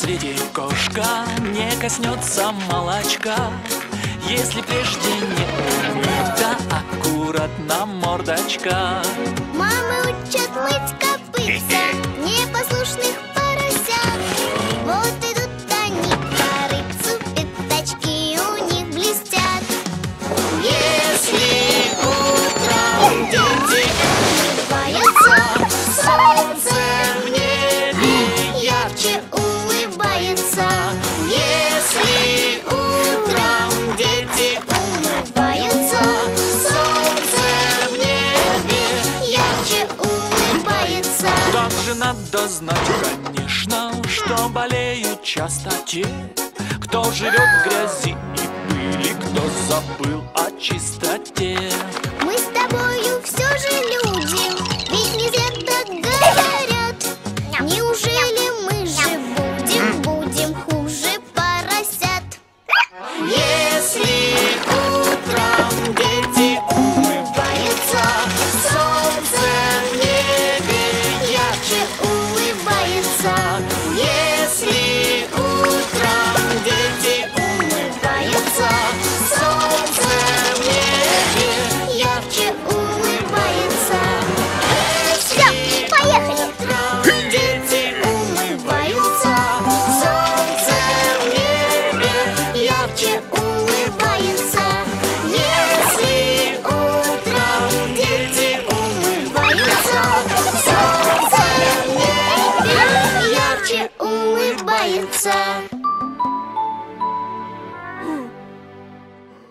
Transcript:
Смотрите, кошка не коснется молочка, если прежде не умыта аккуратно мордочка. Мамы учат мыть копытца непослушных поросят. Вот идут они по рыбцу, пятачки у них блестят. Если утром дети улыбаются, солнце в небе ярче улыбается. Если утром дети улыбаются, солнце в небе ярче улыбается. Также надо знать, конечно, что болеют часто те, кто живет в грязи и пыли, кто забыл о чистоте. Мы с тобою все же люди, ведь не зря так говорят. Неужели мы же будем хуже поросят? Если утром дети улыбаются, солнце в небе ярче улыбается. Если утром дети улыбаются, солнце в небе ярче улыбается. Все, поехали! Утром дети улыбаются, солнце в небе ярче улыбается. Если утром дети улыбаются, солнце в небе ярче улыбается.